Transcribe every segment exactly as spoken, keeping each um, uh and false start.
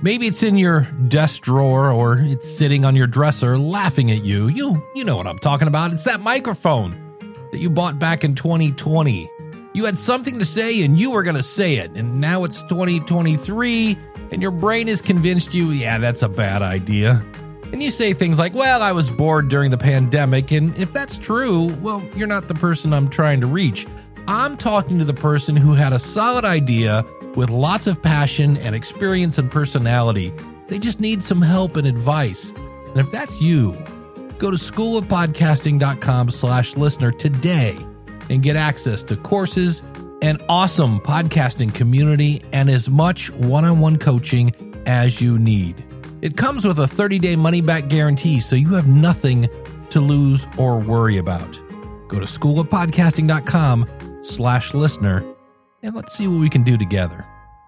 Maybe it's in your desk drawer or it's sitting on your dresser laughing at you. You you know what I'm talking about. It's that microphone that you bought back in twenty twenty. You had something to say and you were going to say it. And now it's twenty twenty-three and your brain has convinced you, yeah, that's a bad idea. And you say things like, well, I was bored during the pandemic. And if that's true, well, you're not the person I'm trying to reach. I'm talking to the person who had a solid idea with lots of passion and experience and personality. They just need some help and advice. And if that's you, go to schoolofpodcasting.com slash listener today and get access to courses, an awesome podcasting community, and as much one-on-one coaching as you need. It comes with a thirty-day money-back guarantee, so you have nothing to lose or worry about. Go to schoolofpodcasting.com slash listener, and let's see what we can do together.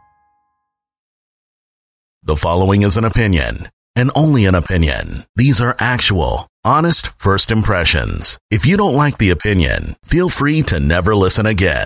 The following is an opinion, and only an opinion. These are actual, honest first impressions. If you don't like the opinion, feel free to never listen again.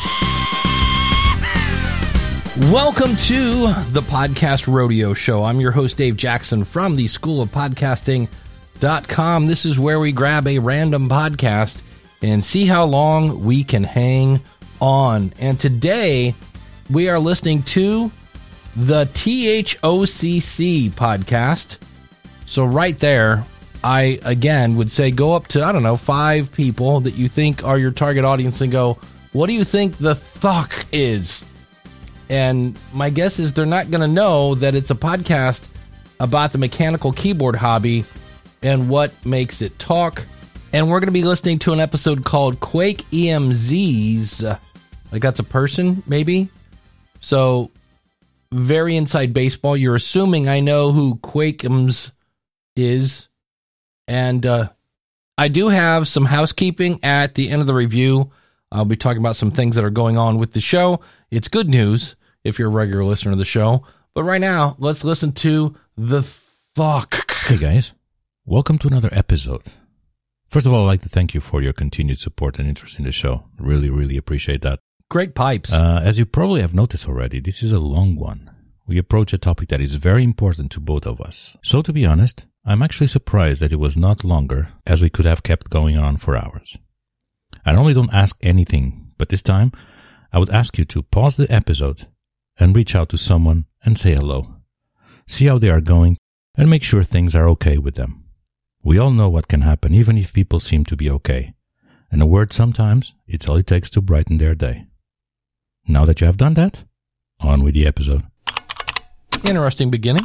Welcome to the Podcast Rodeo Show. I'm your host, Dave Jackson from the school of podcasting dot com. This is where we grab a random podcast and see how long we can hang on. And today we are listening to the T H O C C podcast. So right there, I, again, would say go up to, I don't know, five people that you think are your target audience and go, what do you think the thuck is? And my guess is they're not going to know that it's a podcast about the mechanical keyboard hobby and what makes it talk. And we're going to be listening to an episode called Quake E M Zs. Like that's a person, maybe? So, very inside baseball. You're assuming I know who Quakems is. And uh, I do have some housekeeping at the end of the review. I'll be talking about some things that are going on with the show. It's good news if you're a regular listener to the show. But right now, let's listen to the fuck. Hey guys, welcome to another episode. First of all, I'd like to thank you for your continued support and interest in the show. Really, really appreciate that. Great pipes. Uh, as you probably have noticed already, this is a long one. We approach a topic that is very important to both of us. So to be honest, I'm actually surprised that it was not longer, as we could have kept going on for hours. I normally don't ask anything, but this time I would ask you to pause the episode and reach out to someone and say hello. See how they are going and make sure things are okay with them. We all know what can happen even if people seem to be okay. And a word sometimes, it's all it takes to brighten their day. Now that you have done that, on with the episode. Interesting beginning.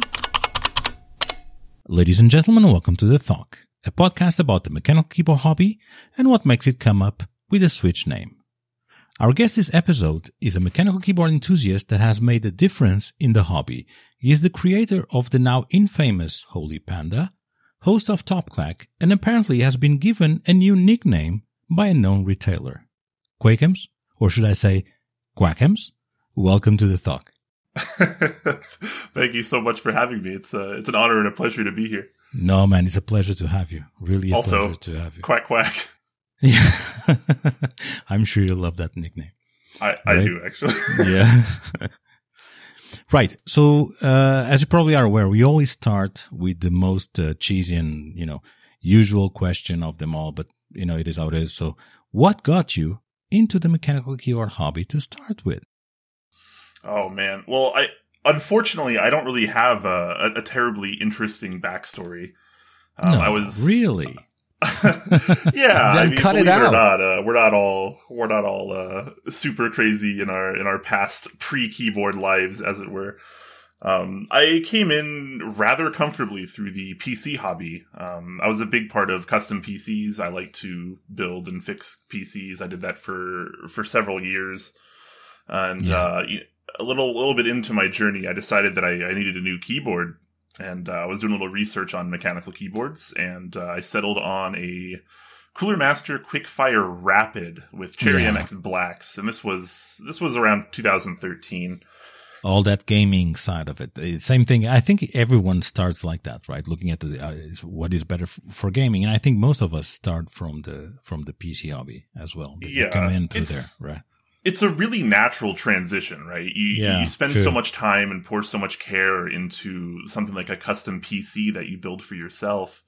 Ladies and gentlemen, welcome to The Talk, a podcast about the mechanical keyboard hobby and what makes it come up with a Switch name. Our guest this episode is a mechanical keyboard enthusiast that has made a difference in the hobby. He is the creator of the now infamous Holy Panda, host of Top Clack, and apparently has been given a new nickname by a known retailer. Quakems, or should I say Quackems? Welcome to The Talk. Thank you so much for having me. It's uh, it's an honor and a pleasure to be here. No, man, it's a pleasure to have you. Really a also, pleasure to have you. Quack Quack. Yeah. I'm sure you'll love that nickname. I, I right? do, actually. Yeah. Right. So, uh, as you probably are aware, we always start with the most uh, cheesy and, you know, usual question of them all, but, you know, it is how it is. So, what got you into the mechanical keyboard hobby to start with? Oh, man. Well, I unfortunately, I don't really have a, a, a terribly interesting backstory. Um, no, I was really. yeah, then I mean, cut it believe out. Or not, uh, we're not all we're not all uh, super crazy in our in our past pre-keyboard lives, as it were. Um, I came in rather comfortably through the P C hobby. Um, I was a big part of custom P Cs. I like to build and fix P Cs. I did that for for several years, and Yeah. uh, a little little bit into my journey, I decided that I, I needed a new keyboard. And uh, I was doing a little research on mechanical keyboards, and uh, I settled on a Cooler Master Quickfire Rapid with Cherry Yeah. M X Blacks, and this was this was around two thousand thirteen. All that gaming side of it. The same thing. I think everyone starts like that, right? Looking at the uh, what is better f- for gaming, and I think most of us start from the from the P C hobby as well. They Yeah, come in through it's- there, right? it's a really natural transition, right? You, Yeah, you spend true. so much time and pour so much care into something like a custom P C that you build for yourself.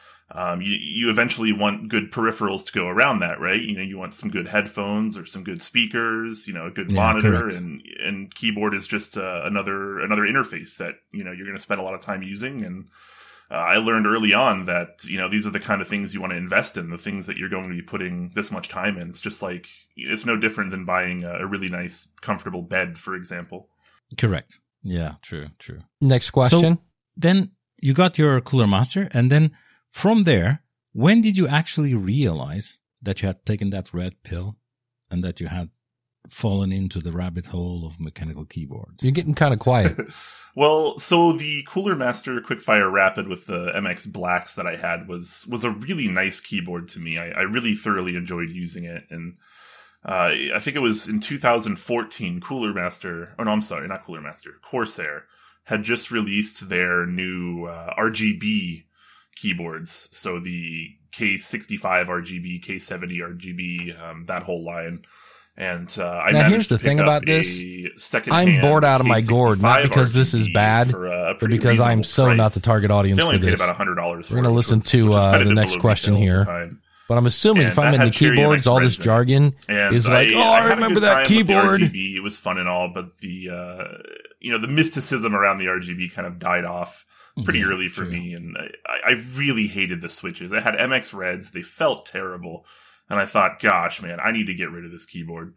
Um, you, you eventually want good peripherals to go around that, right? You know, you want some good headphones or some good speakers, you know, a good Yeah, monitor, correct. and, and keyboard is just uh, another, another interface that, you know, you're going to spend a lot of time using. And uh, I learned early on that, you know, these are the kind of things you want to invest in, the things that you're going to be putting this much time in. It's just like, it's no different than buying a, a really nice, comfortable bed, for example. Correct. Yeah, true, true. Next question. So then you got your Cooler Master, and then from there, when did you actually realize that you had taken that red pill and that you had fallen into the rabbit hole of mechanical keyboards? You're getting kind of quiet. Well, so the Cooler Master Quickfire Rapid with the M X Blacks that I had was was a really nice keyboard to me. I, I really thoroughly enjoyed using it, and uh, I think it was in two thousand fourteen, Cooler Master, oh no, I'm sorry, not Cooler Master, Corsair had just released their new uh, R G B keyboards. So the K sixty-five R G B, K seventy R G B, um, that whole line. And uh, I Now, managed here's the to pick thing up about this. a second I'm bored out of my gourd, not because this is bad, for a but pretty because I'm reasonable so price. not the target audience They only for paid this. about one hundred dollars for We're gonna it, listen which was- to, which was uh, competitive the next below question retail here. at the time. But I'm assuming And if I'm that in the had Cherry keyboards, M X all Reds this in it. jargon And is like, I, oh, I, I had a remember good that time with the keyboard. R G B. It was fun and all, but the uh, you know the mysticism around the R G B kind of died off pretty Yeah, early for true. me, and I, I really hated the switches. I had M X Reds; they felt terrible, and I thought, gosh, man, I need to get rid of this keyboard.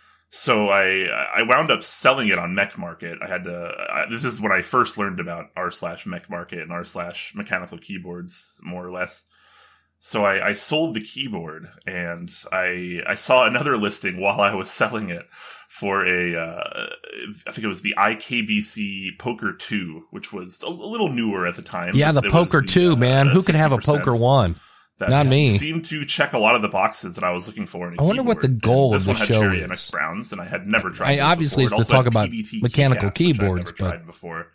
So I I wound up selling it on Mech Market. I had to. I, this is when I first learned about r slash Mech Market and r slash mechanical keyboards, more or less. So I, I sold the keyboard, and I I saw another listing while I was selling it for a uh, I think it was the I K B C Poker two, which was a, a little newer at the time. Yeah, the It was Poker the, two, uh, man. Who could have a sixty percent Poker one? that Not me. Seemed to check a lot of the boxes that I was looking for in a I wonder what the keyboard. goal And of this the one had show Cherry is. M X Browns, and I had never tried. I- those obviously before. it's It to also talk had about P B T mechanical keycaps, which I'd keyboards, never but- tried before.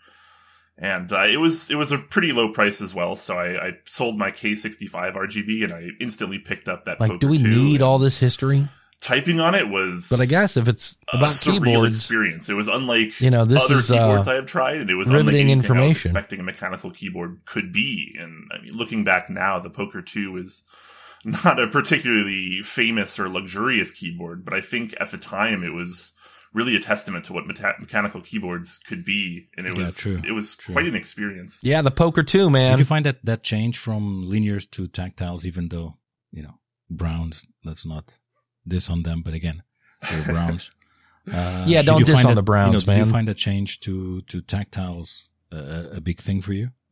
And uh, it was it was a pretty low price as well, so I, I sold my K sixty-five R G B, and I instantly picked up that. Like, Poker do we two, need and all this history? Typing on it was, But I guess if it's a about surreal keyboards, experience. It was unlike you know, this other is, keyboards uh, I have tried, and it was riveting unlike anything I was information. expecting a mechanical keyboard could be. And I mean, looking back now, the Poker two is not a particularly famous or luxurious keyboard, but I think at the time it was really a testament to what meta- mechanical keyboards could be, and it Yeah, was true, it was true. quite an experience. yeah, the Poker two, man. Did you find that that change from linears to tactiles, even though, you know, Browns, let's not diss on them, but again, they're Browns. Uh, Yeah, did don't you diss find on that- the Browns, you know, Did man. you find that change to, to tactiles uh, a big thing for you?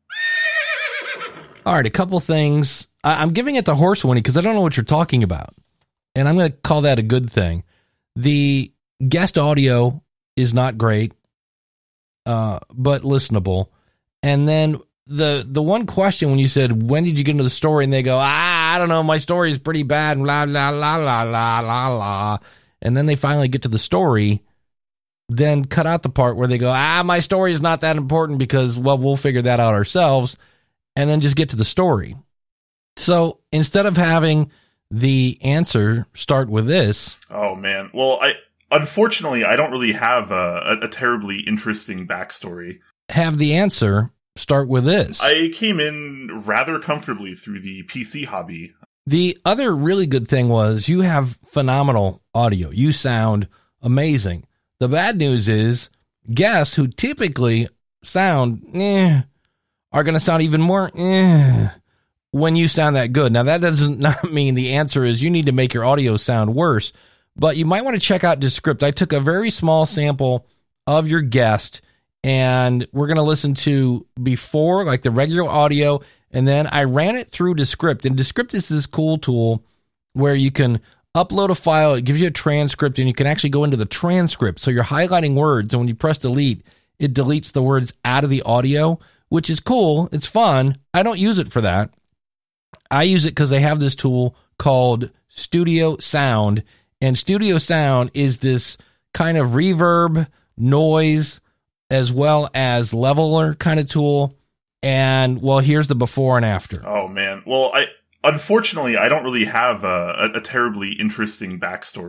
All right, a couple things. I, I'm giving it to Horsewinny because I don't know what you're talking about. And I'm going to call that a good thing. The guest audio is not great, uh, but listenable. And then the the one question when you said, when did you get into the story? And they go, ah, I don't know, my story is pretty bad, and la, la, la, la, la, la, la. And then they finally get to the story, then cut out the part where they go, ah, my story is not that important because, well, we'll figure that out ourselves. And then just get to the story. So instead of having the answer start with this, Oh man, well, I unfortunately I don't really have a, a, a terribly interesting backstory. have the answer start with this. I came in rather comfortably through the P C hobby. The other really good thing was you have phenomenal audio. You sound amazing. The bad news is guests who typically sound eh, are going to sound even more eh, when you sound that good. Now, that does not mean the answer is you need to make your audio sound worse, but you might want to check out Descript. I took a very small sample of your guest, and we're going to listen to before, like the regular audio, and then I ran it through Descript. And Descript is this cool tool where you can upload a file. It gives you a transcript, and you can actually go into the transcript. So you're highlighting words, and when you press delete, it deletes the words out of the audio, which is cool. It's fun. I don't use it for that. I use it because they have this tool called Studio Sound, and Studio Sound is this kind of reverb, noise, as well as leveler kind of tool. And, well, here's the before and after. Oh man, well, I unfortunately I don't really have a, a, a terribly interesting backstory.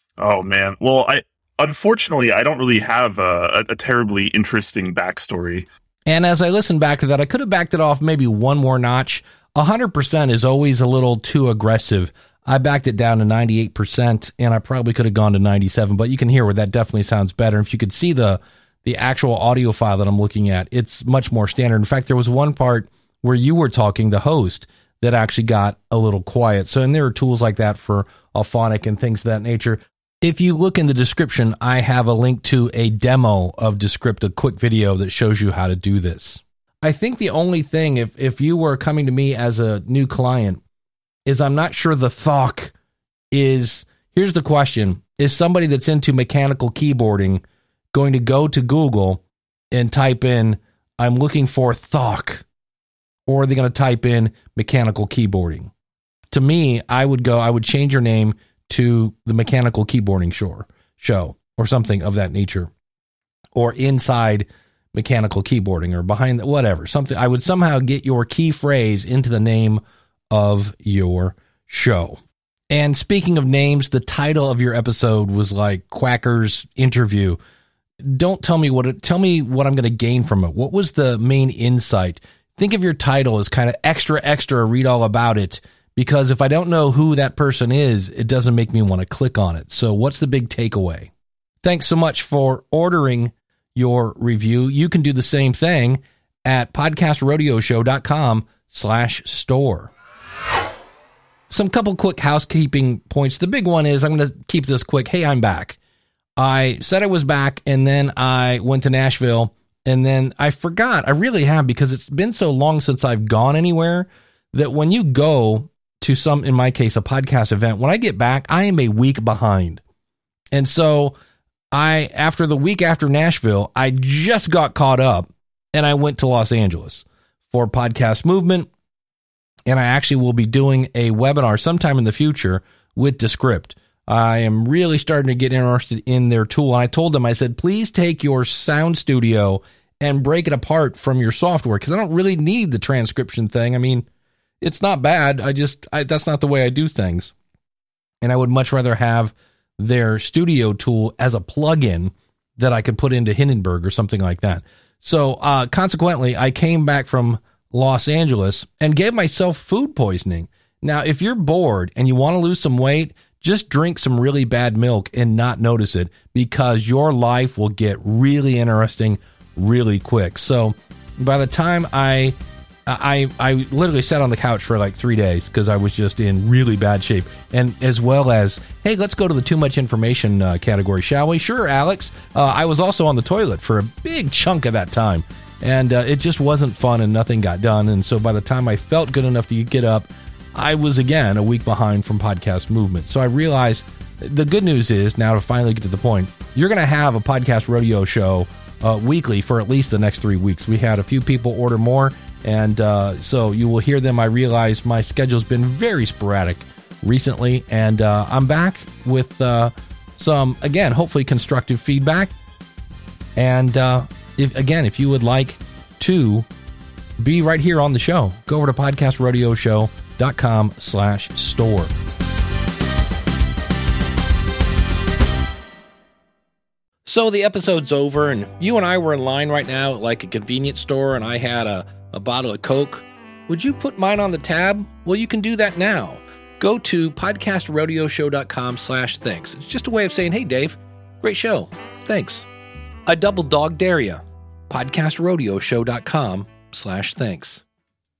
Oh man. Well, I unfortunately I don't really have a, a, a terribly interesting backstory. And as I listened back to that, I could have backed it off maybe one more notch. one hundred percent is always a little too aggressive. I backed it down to ninety-eight percent, and I probably could have gone to ninety-seven, but you can hear where that definitely sounds better. If you could see the the actual audio file that I'm looking at, it's much more standard. In fact, there was one part where you were talking, the host, that actually got a little quiet. So, and there are tools like that for Auphonic and things of that nature. If you look in the description, I have a link to a demo of Descript, a quick video that shows you how to do this. I think the only thing, if, if you were coming to me as a new client, is I'm not sure the Thok is, here's the question, is somebody that's into mechanical keyboarding going to go to Google and type in, I'm looking for Thok, or are they going to type in mechanical keyboarding? To me, I would go, I would change your name to the mechanical keyboarding show, show or something of that nature, or inside mechanical keyboarding, or behind the, whatever, something. I would somehow get your key phrase into the name of your show. And speaking of names, the title of your episode was like Quacker's Interview. Don't tell me what it, tell me what I'm going to gain from it. What was the main insight? Think of your title as kind of extra, extra, read all about it. Because if I don't know who that person is, it doesn't make me want to click on it. So what's the big takeaway? Thanks so much for ordering your review. You can do the same thing at podcastrodeoshow.com slash store. Some couple quick housekeeping points. The big one is, I'm going to keep this quick. Hey, I'm back. I said I was back, and then I went to Nashville, and then I forgot. I really have, because it's been so long since I've gone anywhere that when you go to some, in my case, a podcast event, when I get back, I am a week behind. And so I, after the week after Nashville, I just got caught up, and I went to Los Angeles for Podcast Movement. And I actually will be doing a webinar sometime in the future with Descript. I am really starting to get interested in their tool. And I told them, I said, please take your sound studio and break it apart from your software, because I don't really need the transcription thing. I mean, it's not bad. I just, I, that's not the way I do things. And I would much rather have their studio tool as a plugin that I could put into Hindenburg or something like that. So uh, consequently, I came back from Los Angeles and gave myself food poisoning. Now, if you're bored and you want to lose some weight, just drink some really bad milk and not notice it, because your life will get really interesting really quick. So by the time I I I literally sat on the couch for like three days because I was just in really bad shape. And as well as, hey, let's go to the too much information uh, category, shall we? Sure, Alex. Uh, I was also on the toilet for a big chunk of that time. And uh, it just wasn't fun, and nothing got done. And so by the time I felt good enough to get up, I was again a week behind from Podcast Movement. So I realized the good news is, now to finally get to the point, you're going to have a Podcast Rodeo show uh, weekly for at least the next three weeks. We had a few people order more, and uh, so you will hear them. I realize my schedule's been very sporadic recently, and uh, I'm back with uh, some, again, hopefully constructive feedback. And uh, if again, if you would like to be right here on the show, go over to podcastrodeoshow.com slash store. So the episode's over, and you and I were in line right now at like a convenience store, and I had a, a bottle of Coke. Would you put mine on the tab? Well, you can do that now. Go to podcastrodeoshow.com slash thanks. It's just a way of saying, hey, Dave, great show. Thanks. I double dog dare ya. podcastrodeoshow.com slash thanks.